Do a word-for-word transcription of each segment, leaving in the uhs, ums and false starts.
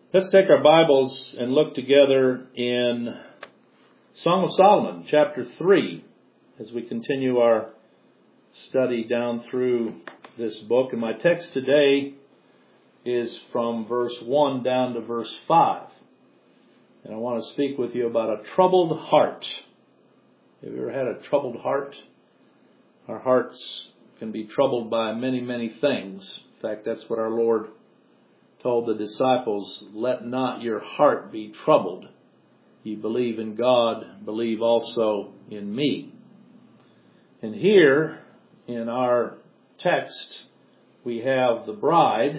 Let's take our Bibles and look together in Song of Solomon, chapter three, as we continue our study down through this book. And my text today is from verse one down to verse five. And I want to speak with you about a troubled heart. Have you ever had a troubled heart? Our hearts can be troubled by many, many things. In fact, that's what our Lord told the disciples, let not your heart be troubled. You believe in God, believe also in me. And here in our text, we have the bride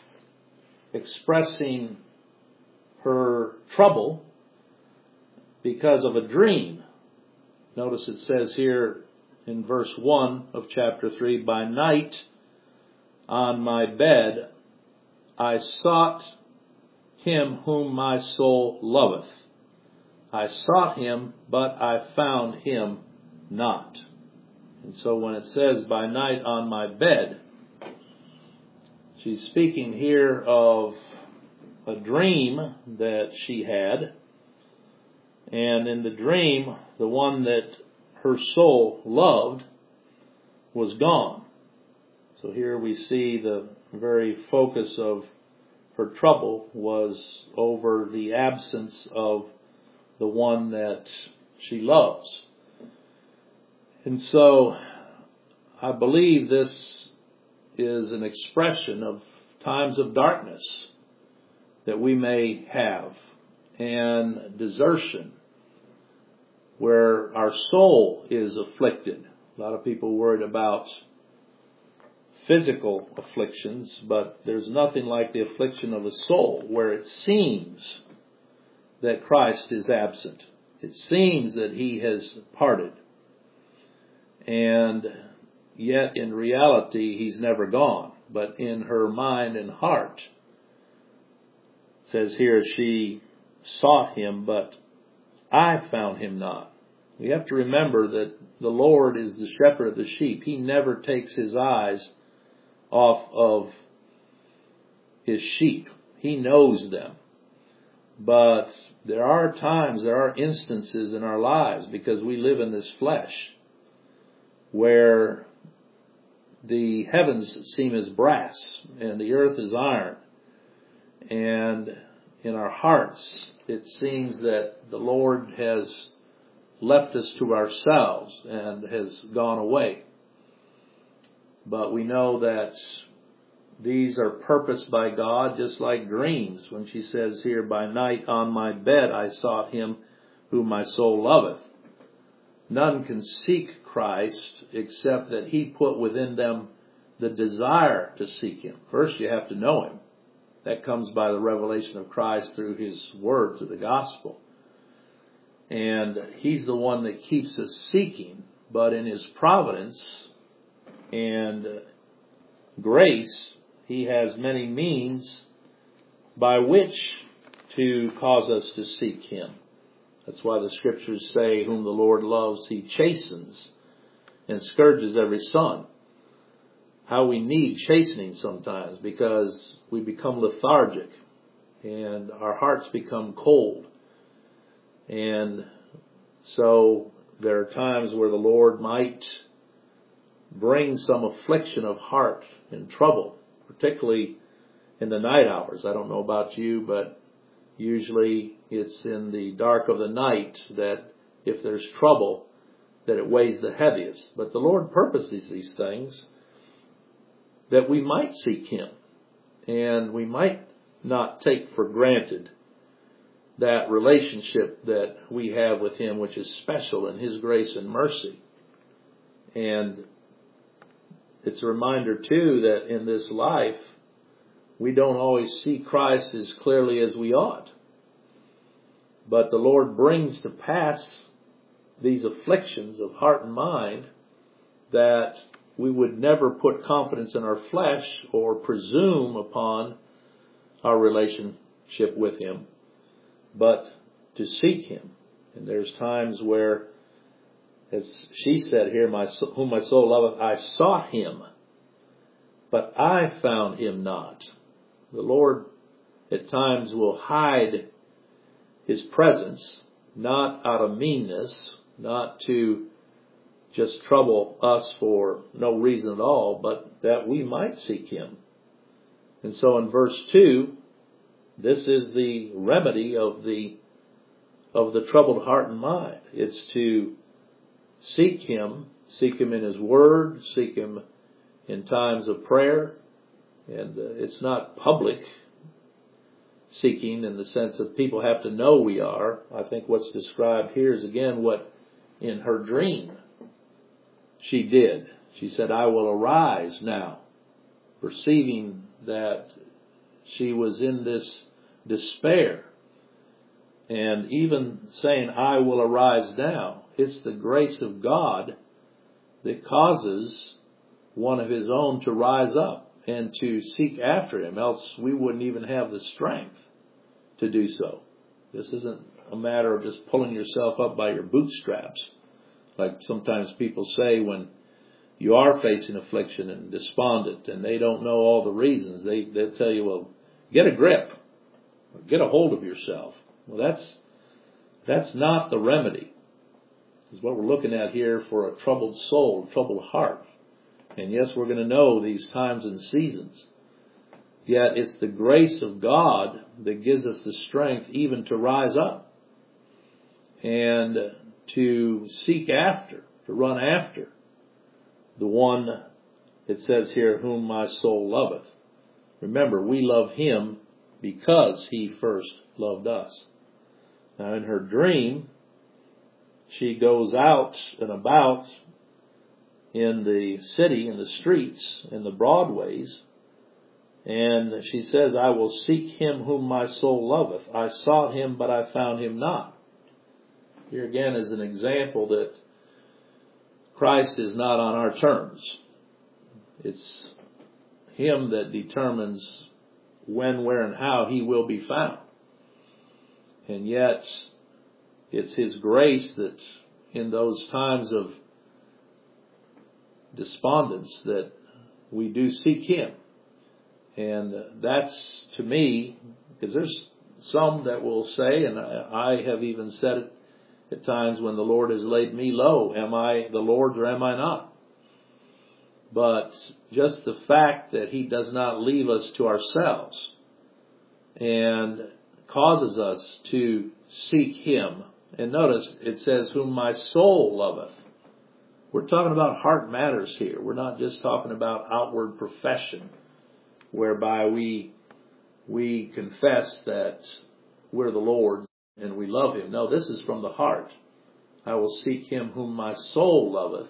expressing her trouble because of a dream. Notice it says here in verse one of chapter three, by night on my bed I sought him whom my soul loveth. I sought him, but I found him not. And so when it says by night on my bed, she's speaking here of a dream that she had. And in the dream, the one that her soul loved was gone. So here we see the very focus of her trouble was over the absence of the one that she loves. And so I believe this is an expression of times of darkness that we may have and desertion where our soul is afflicted. A lot of people worried about physical afflictions, but there's nothing like the affliction of a soul where it seems that Christ is absent. It seems that he has parted. And yet in reality, he's never gone. But in her mind and heart, it says here, she sought him, but I found him not. We have to remember that the Lord is the shepherd of the sheep. He never takes his eyes off of his sheep. He knows them. But there are times, there are instances in our lives, because we live in this flesh, where the heavens seem as brass and the earth is iron. And in our hearts, it seems that the Lord has left us to ourselves and has gone away. But we know that these are purposed by God, just like dreams. When she says here, by night on my bed I sought him whom my soul loveth. None can seek Christ except that he put within them the desire to seek him. First you have to know him. That comes by the revelation of Christ through his word, through the gospel. And he's the one that keeps us seeking. But in his providence and grace, he has many means by which to cause us to seek him. That's why the scriptures say, whom the Lord loves, he chastens and scourges every son. How we need chastening sometimes, because we become lethargic and our hearts become cold. And so there are times where the Lord might bring some affliction of heart and trouble, particularly in the night hours. I don't know about you, but usually it's in the dark of the night that if there's trouble, that it weighs the heaviest. But the Lord purposes these things that we might seek him, and we might not take for granted that relationship that we have with him, which is special in his grace and mercy. And it's a reminder, too, that in this life, we don't always see Christ as clearly as we ought. But the Lord brings to pass these afflictions of heart and mind that we would never put confidence in our flesh or presume upon our relationship with him, but to seek him. And there's times where, as she said here, my whom my soul loveth, I sought him, but I found him not. The Lord at times will hide His presence, not out of meanness, not to just trouble us for no reason at all, but that we might seek Him. And so in verse two, this is the remedy of the of the troubled heart and mind. It's to seek Him, seek Him in His Word, seek Him in times of prayer. And uh, it's not public seeking in the sense that people have to know we are. I think what's described here is again what in her dream she did. She said, I will arise now, perceiving that she was in this despair. And even saying, I will arise now, it's the grace of God that causes one of His own to rise up and to seek after Him, else we wouldn't even have the strength to do so. This isn't a matter of just pulling yourself up by your bootstraps, like sometimes people say when you are facing affliction and despondent and they don't know all the reasons. They, they'll tell you, well, get a grip, or get a hold of yourself. Well, that's that's not the remedy. This is what we're looking at here for a troubled soul, a troubled heart. And yes, we're going to know these times and seasons. Yet it's the grace of God that gives us the strength even to rise up and to seek after, to run after the one, it says here, whom my soul loveth. Remember, we love Him because He first loved us. Now in her dream, she goes out and about in the city, in the streets, in the broadways, and she says, I will seek Him whom my soul loveth. I sought Him, but I found Him not. Here again is an example that Christ is not on our terms. It's Him that determines when, where, and how He will be found. And yet, it's His grace that in those times of despondence that we do seek Him. And that's, to me, because there's some that will say, and I have even said it at times when the Lord has laid me low, am I the Lord's or am I not? But just the fact that He does not leave us to ourselves and causes us to seek Him. And notice it says, whom my soul loveth. We're talking about heart matters here. We're not just talking about outward profession, whereby we we confess that we're the Lord's and we love Him. No, this is from the heart. I will seek Him whom my soul loveth.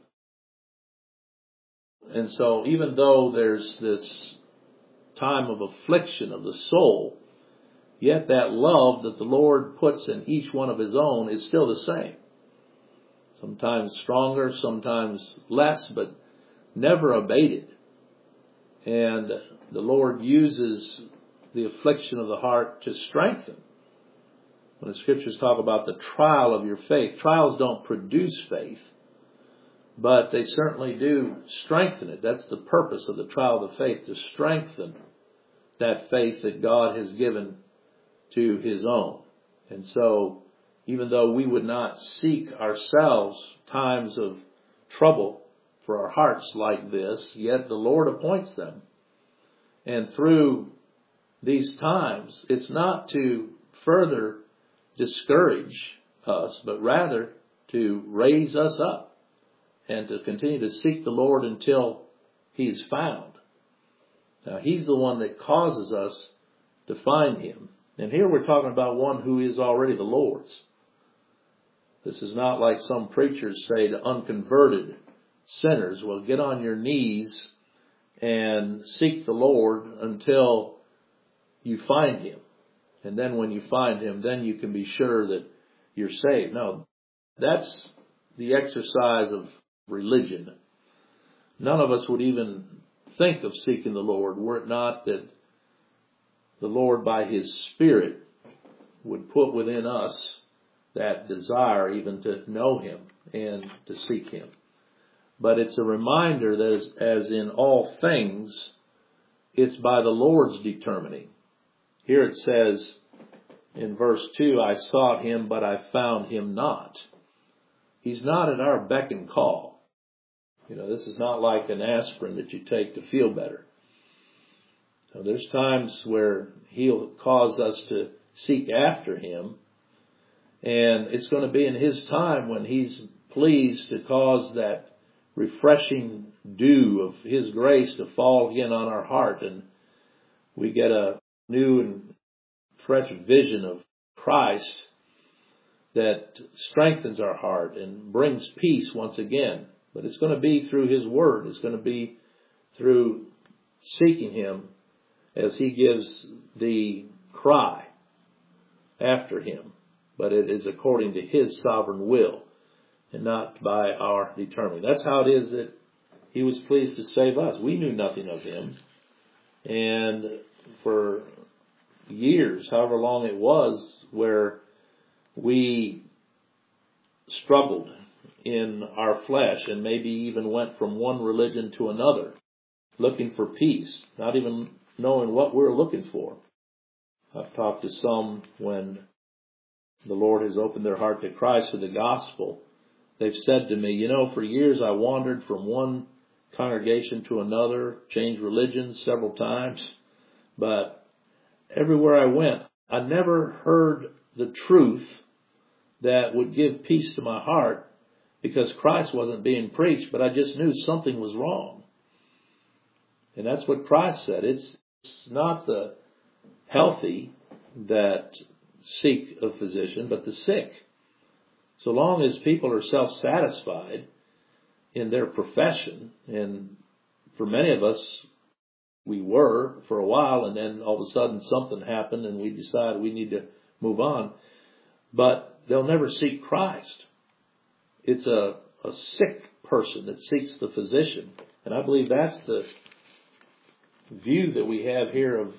And so even though there's this time of affliction of the soul, yet that love that the Lord puts in each one of His own is still the same. Sometimes stronger, sometimes less, but never abated. And the Lord uses the affliction of the heart to strengthen. When the Scriptures talk about the trial of your faith, trials don't produce faith, but they certainly do strengthen it. That's the purpose of the trial of the faith, to strengthen that faith that God has given to His own. And so, even though we would not seek ourselves times of trouble for our hearts like this, yet the Lord appoints them. And through these times, it's not to further discourage us, but rather to raise us up and to continue to seek the Lord until He's found. Now, He's the one that causes us to find Him. And here we're talking about one who is already the Lord's. This is not like some preachers say to unconverted sinners, well, get on your knees and seek the Lord until you find Him. And then when you find Him, then you can be sure that you're saved. No, that's the exercise of religion. None of us would even think of seeking the Lord were it not that the Lord by His Spirit would put within us that desire even to know Him and to seek Him. But it's a reminder that as, as in all things, it's by the Lord's determining. Here it says in verse two, I sought him, but I found him not. He's not at our beck and call. You know, this is not like an aspirin that you take to feel better. So there's times where he'll cause us to seek after him, and it's going to be in his time when he's pleased to cause that refreshing dew of his grace to fall again on our heart, and we get a new and fresh vision of Christ that strengthens our heart and brings peace once again. But it's going to be through his word. It's going to be through seeking him as he gives the cry after him. But it is according to his sovereign will and not by our determining. That's how it is that he was pleased to save us. We knew nothing of him. And for years, however long it was, where we struggled in our flesh and maybe even went from one religion to another, looking for peace, not even knowing what we're looking for. I've talked to some when the Lord has opened their heart to Christ through the gospel. They've said to me, you know, for years I wandered from one congregation to another, changed religions several times, but everywhere I went, I never heard the truth that would give peace to my heart because Christ wasn't being preached, but I just knew something was wrong. And that's what Christ said. It's not the healthy that seek a physician, but the sick. So long as people are self-satisfied in their profession, and for many of us, we were for a while, and then all of a sudden something happened and we decided we need to move on. But they'll never seek Christ. It's a, a sick person that seeks the physician. And I believe that's the view that we have here of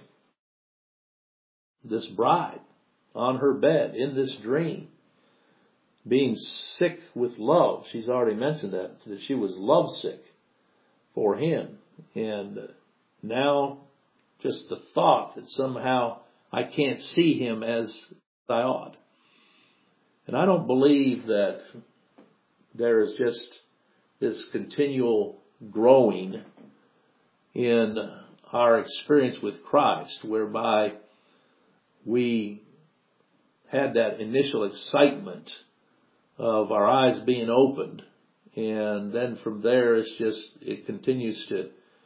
this bride on her bed in this dream, being sick with love. She's already mentioned that, that she was lovesick for him. And now just the thought that somehow I can't see him as I ought. And I don't believe that there is just this continual growing in our experience with Christ, whereby we had that initial excitement of our eyes being opened, and then from there it's just, it continues to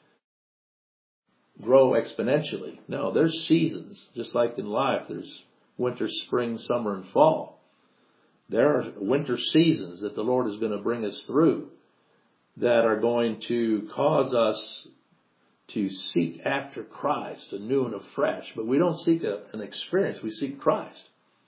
grow exponentially. No, there's seasons, just like in life. There's winter, spring, summer, and fall. There are winter seasons that the Lord is going to bring us through that are going to cause us to seek after Christ anew and afresh. But we don't seek a, an experience, we seek Christ.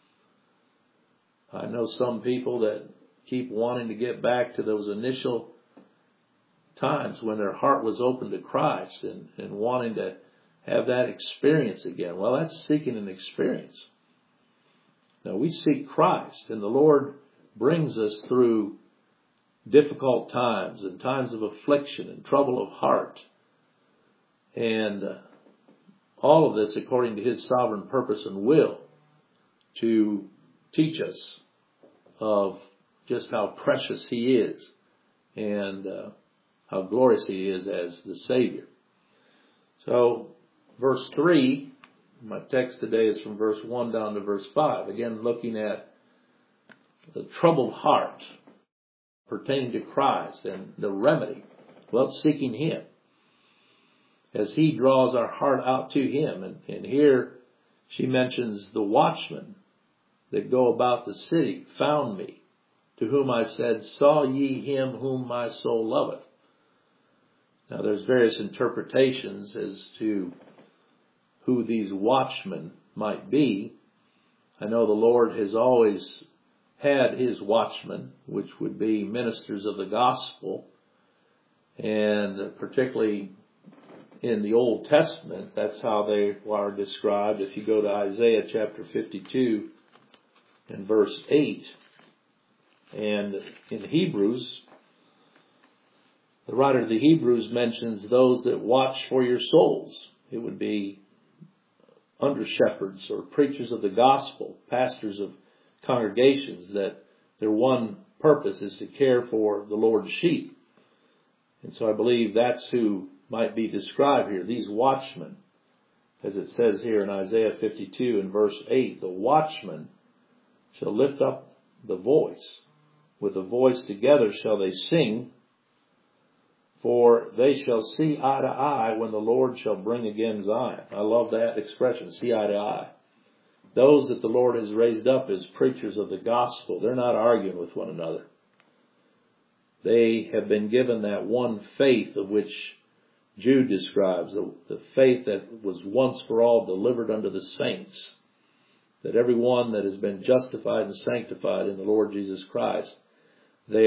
I know some people that keep wanting to get back to those initial times when their heart was open to Christ and, and wanting to have that experience again. Well, that's seeking an experience. Now, we seek Christ, and the Lord brings us through difficult times and times of affliction and trouble of heart. And uh, all of this according to his sovereign purpose and will to teach us of just how precious he is and uh, how glorious he is as the Savior. So, verse three, my text today is from verse one down to verse five. Again, looking at the troubled heart pertaining to Christ and the remedy. Well, seeking him as he draws our heart out to him. And, and here she mentions the watchmen that go about the city found me, to whom I said, saw ye him whom my soul loveth? Now there's various interpretations as to who these watchmen might be. I know the Lord has always had his watchmen, which would be ministers of the gospel, and particularly in the Old Testament, that's how they are described. If you go to Isaiah chapter fifty-two and verse eight, and in Hebrews, the writer of the Hebrews mentions those that watch for your souls. It would be under shepherds or preachers of the gospel, pastors of congregations, that their one purpose is to care for the Lord's sheep. And so I believe that's who might be described here, these watchmen. As it says here in Isaiah fifty-two and verse eight, the watchmen shall lift up the voice. With a voice together shall they sing, for they shall see eye to eye when the Lord shall bring again Zion. I love that expression, see eye to eye. Those that the Lord has raised up as preachers of the gospel, they're not arguing with one another. They have been given that one faith of which Jude describes, the, the faith that was once for all delivered unto the saints, that every one that has been justified and sanctified in the Lord Jesus Christ, they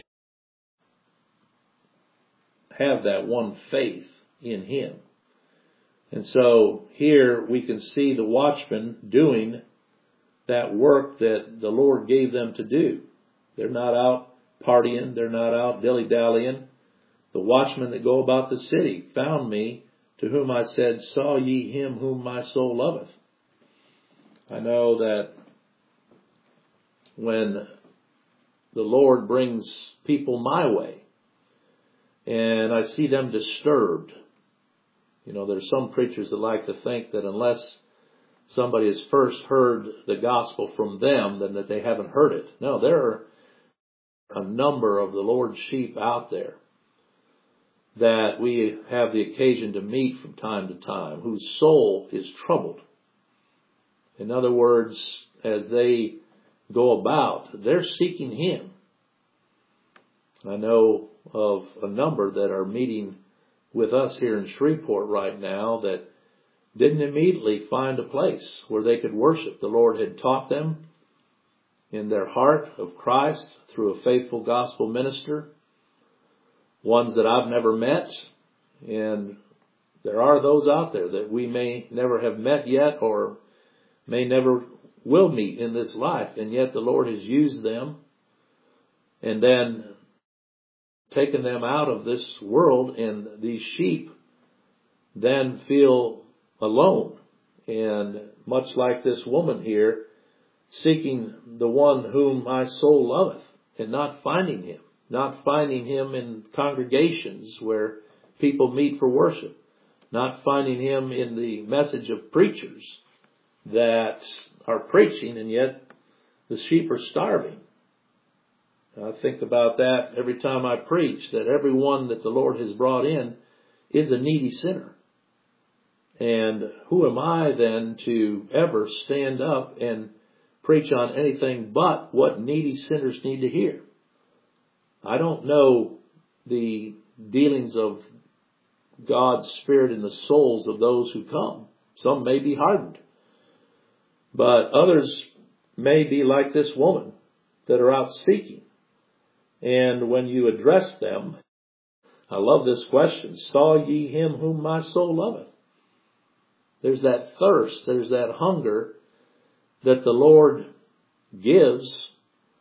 have that one faith in Him. And so here we can see the watchmen doing that work that the Lord gave them to do. They're not out partying, they're not out dilly-dallying. The watchmen that go about the city found me, to whom I said, saw ye him whom my soul loveth. I know that when the Lord brings people my way, and I see them disturbed, you know, there's some preachers that like to think that unless somebody has first heard the gospel from them, then that they haven't heard it. No, there are a number of the Lord's sheep out there that we have the occasion to meet from time to time, whose soul is troubled. In other words, as they go about, they're seeking Him. I know of a number that are meeting with us here in Shreveport right now that didn't immediately find a place where they could worship. The Lord had taught them in their heart of Christ through a faithful gospel minister, ones that I've never met, and there are those out there that we may never have met yet or may never will meet in this life, and yet the Lord has used them and then taken them out of this world, and these sheep then feel alone. And much like this woman here, seeking the one whom my soul loveth, and not finding Him. Not finding Him in congregations where people meet for worship. Not finding Him in the message of preachers that are preaching, and yet the sheep are starving. I think about that every time I preach, that everyone that the Lord has brought in is a needy sinner. And who am I then to ever stand up and preach on anything but what needy sinners need to hear? I don't know the dealings of God's Spirit in the souls of those who come. Some may be hardened, but others may be like this woman that are out seeking. And when you address them, I love this question, saw ye him whom my soul loveth? There's that thirst, there's that hunger that the Lord gives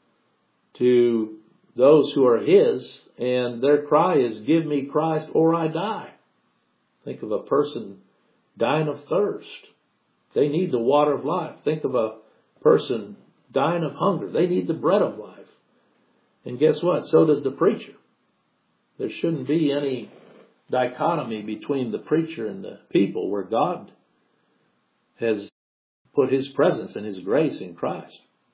to those who are His, and their cry is, give me Christ or I die. Think of a person dying of thirst. They need the water of life. Think of a person dying of hunger. They need the bread of life. And guess what? So does the preacher. There shouldn't be any dichotomy between the preacher and the people, where God has put His presence and His grace in Christ.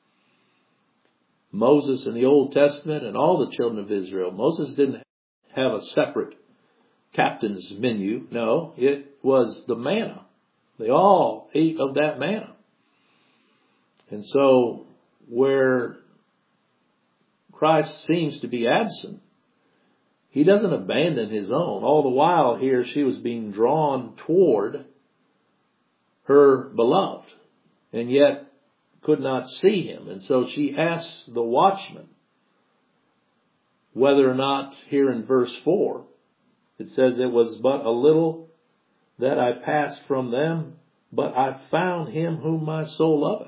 Moses in the Old Testament and all the children of Israel, Moses didn't have a separate captain's menu. No, it was the manna. They all ate of that manna. And so where Christ seems to be absent, He doesn't abandon His own. All the while here she was being drawn toward her beloved, and yet could not see Him. And so she asks the watchman whether or not, here in verse four, it says, it was but a little that I passed from them, but I found Him whom my soul loveth.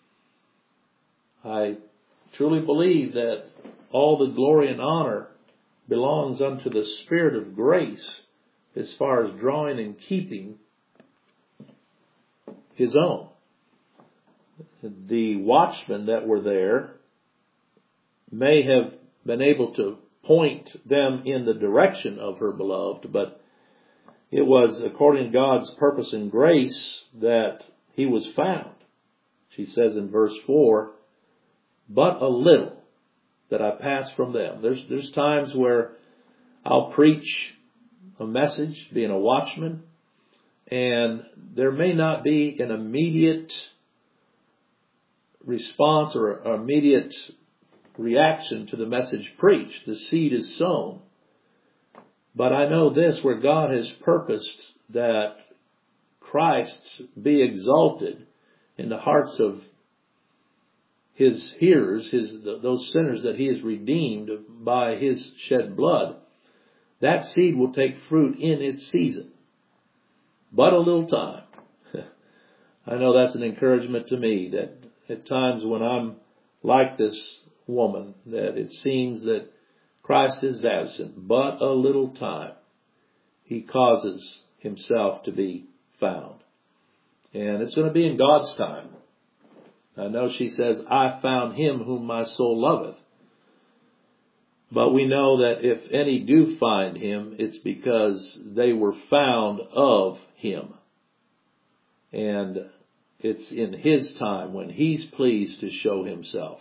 I truly believe that all the glory and honor belongs unto the Spirit of grace as far as drawing and keeping his own. The watchmen that were there may have been able to point them in the direction of her beloved, but it was according to God's purpose and grace that he was found. She says in verse four, but a little that I pass from them. There's, there's times where I'll preach a message, being a watchman, and there may not be an immediate response or immediate reaction to the message preached. The seed is sown. But I know this, where God has purposed that Christ be exalted in the hearts of his hearers, his those sinners that he has redeemed by his shed blood, that seed will take fruit in its season. But a little time. I know that's an encouragement to me, that at times when I'm like this woman, that it seems that Christ is absent, but a little time he causes himself to be found. And it's going to be in God's time. I know she says, I found him whom my soul loveth. But we know that if any do find him, it's because they were found of him. And it's in his time, when he's pleased to show himself,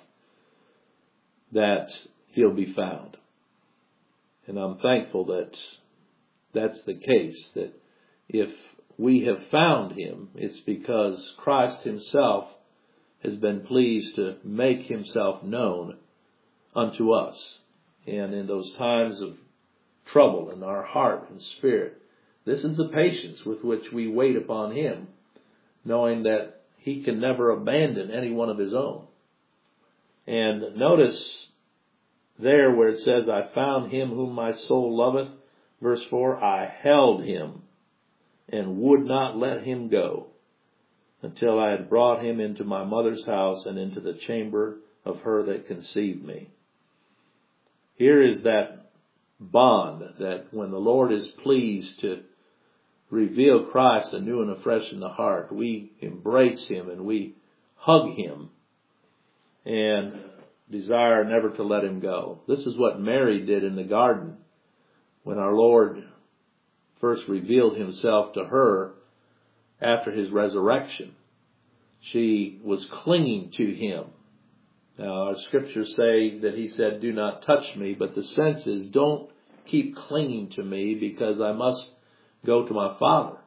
that he'll be found. And I'm thankful that that's the case, that if we have found him, it's because Christ himself has been pleased to make himself known unto us. And in those times of trouble in our heart and spirit, this is the patience with which we wait upon him, knowing that he can never abandon any one of his own. And notice there where it says, I found him whom my soul loveth, verse four, I held him and would not let him go until I had brought him into my mother's house and into the chamber of her that conceived me. Here is that bond that when the Lord is pleased to reveal Christ anew and afresh in the heart, we embrace him and we hug him and desire never to let him go. This is what Mary did in the garden when our Lord first revealed himself to her after his resurrection. She was clinging to him. Now, our scriptures say that he said, do not touch me, but the sense is, don't keep clinging to me because I must go to my Father.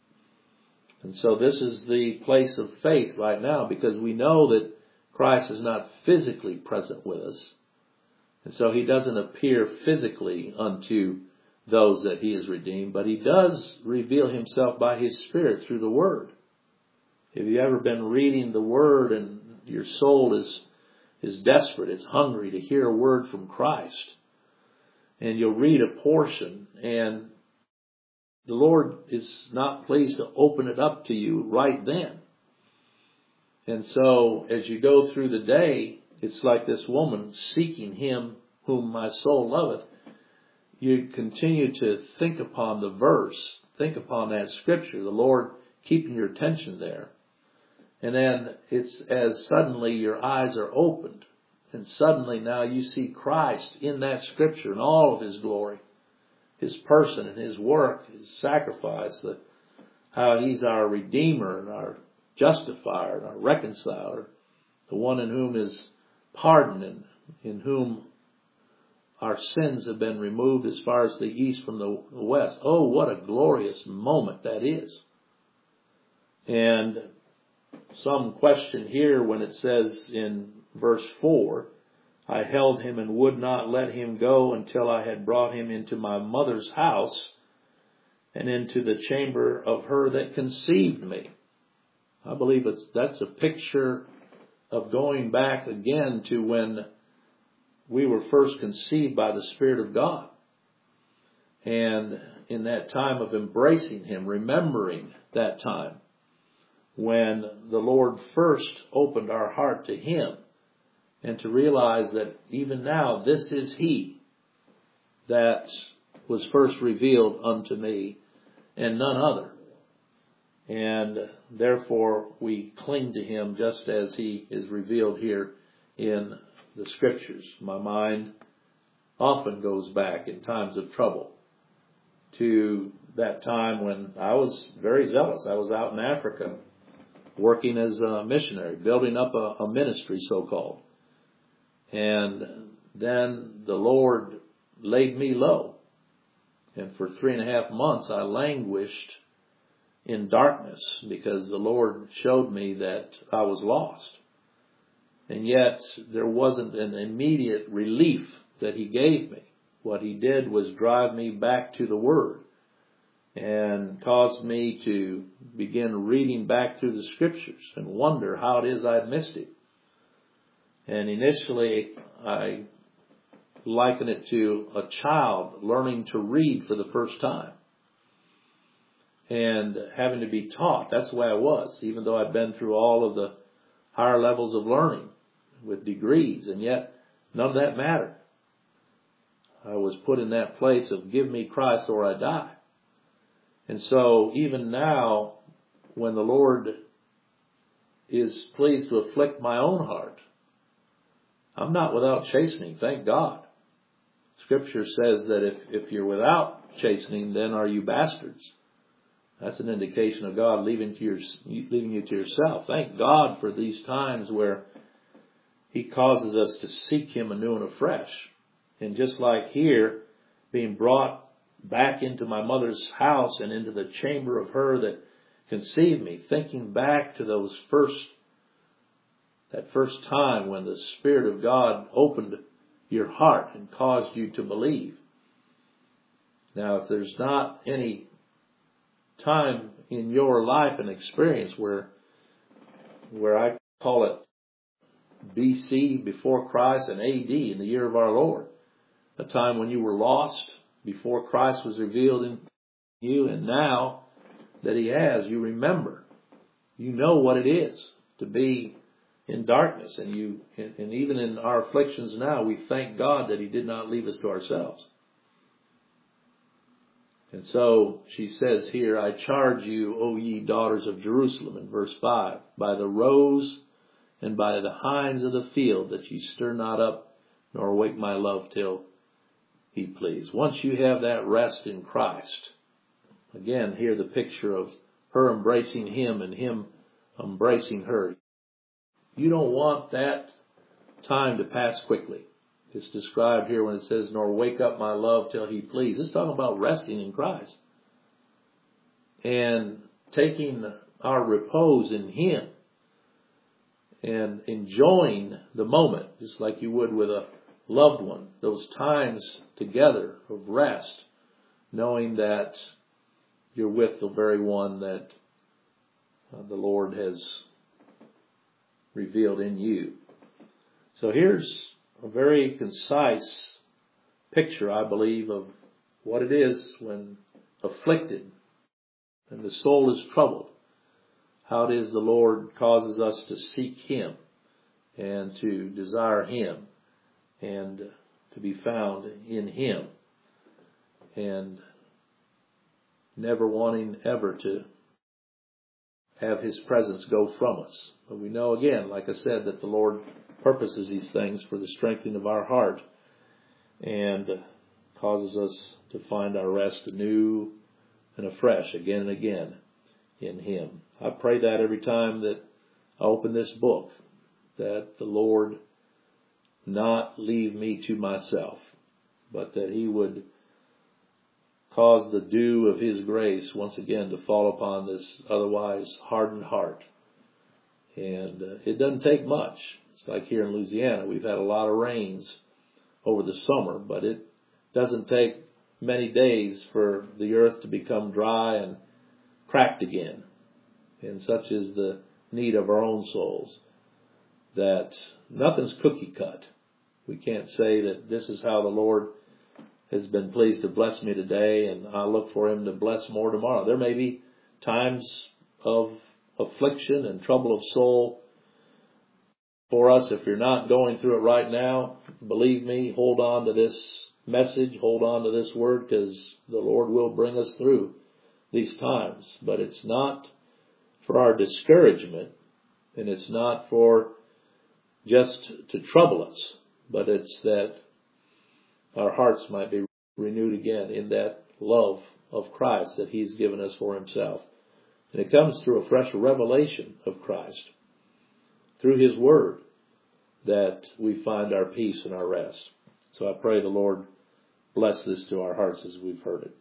And so this is the place of faith right now, because we know that Christ is not physically present with us. And so he doesn't appear physically unto those that he has redeemed, but he does reveal himself by his Spirit through the Word. Have you ever been reading the Word and your soul is is desperate, it's hungry to hear a word from Christ? And you'll read a portion and the Lord is not pleased to open it up to you right then. And so as you go through the day, it's like this woman seeking him whom my soul loveth. You continue to think upon the verse, think upon that scripture, the Lord keeping your attention there. And then it's as suddenly your eyes are opened, and suddenly now you see Christ in that scripture in all of his glory, his person and his work, his sacrifice, the, how he's our Redeemer and our Justifier and our Reconciler, the one in whom is pardon and in whom our sins have been removed as far as the east from the west. Oh, what a glorious moment that is. And some question here when it says in verse four, I held him and would not let him go until I had brought him into my mother's house and into the chamber of her that conceived me. I believe it's that's a picture of going back again to when we were first conceived by the Spirit of God. And in that time of embracing him, remembering that time when the Lord first opened our heart to him, and to realize that even now this is he that was first revealed unto me and none other. And therefore we cling to Him just as He is revealed here in the Scriptures. My mind often goes back in times of trouble to that time when I was very zealous. I was out in Africa working as a missionary, building up a, a ministry, so-called. And then the Lord laid me low. And for three and a half months I languished in darkness because the Lord showed me that I was lost. And yet there wasn't an immediate relief that He gave me. What He did was drive me back to the Word and caused me to begin reading back through the Scriptures and wonder how it is I'd missed it. And initially I liken it to a child learning to read for the first time and having to be taught. That's the way I was, even though I'd been through all of the higher levels of learning with degrees, and yet none of that mattered. I was put in that place of give me Christ or I die. And so even now, when the Lord is pleased to afflict my own heart, I'm not without chastening, thank God. Scripture says that if, if you're without chastening, then are you bastards. That's an indication of God leaving, to your, leaving you to yourself. Thank God for these times where He causes us to seek Him anew and afresh. And just like here, being brought back into my mother's house and into the chamber of her that conceived me, thinking back to those first, that first time when the Spirit of God opened your heart and caused you to believe. Now, if there's not any time in your life and experience where, where I call it B C, before Christ, and A D, in the year of our Lord, a time when you were lost before Christ was revealed in you, and now that He has, you remember. You know what it is to be in darkness, and you, and even in our afflictions now, we thank God that He did not leave us to ourselves. And so she says here, I charge you, O ye daughters of Jerusalem, in verse five, by the roes and by the hinds of the field, that ye stir not up, nor awake my love till He please. Once you have that rest in Christ, again, here the picture of her embracing Him and Him embracing her. You don't want that time to pass quickly. It's described here when it says, nor wake up my love till He please. It's talking about resting in Christ and taking our repose in Him and enjoying the moment, just like you would with a loved one, those times together of rest, knowing that you're with the very one that uh, the Lord has revealed in you. So here's a very concise picture, I believe, of what it is when afflicted and the soul is troubled. How it is the Lord causes us to seek Him and to desire Him and to be found in Him, and never wanting ever to have His presence go from us. But we know again, like I said, that the Lord purposes these things for the strengthening of our heart and causes us to find our rest anew and afresh again and again in Him. I pray that every time that I open this book, that the Lord not leave me to myself, but that He would cause the dew of His grace once again to fall upon this otherwise hardened heart. And uh, it doesn't take much. It's like here in Louisiana, we've had a lot of rains over the summer, but it doesn't take many days for the earth to become dry and cracked again. And such is the need of our own souls, that nothing's cookie cut. We can't say that this is how the Lord has been pleased to bless me today, and I look for Him to bless more tomorrow. There may be times of affliction and trouble of soul for us. If you're not going through it right now, believe me, hold on to this message, hold on to this word, because the Lord will bring us through these times. But it's not for our discouragement, and it's not for just to trouble us, but it's that our hearts might be renewed again in that love of Christ that He's given us for Himself. And it comes through a fresh revelation of Christ, through His Word, that we find our peace and our rest. So I pray the Lord bless this to our hearts as we've heard it.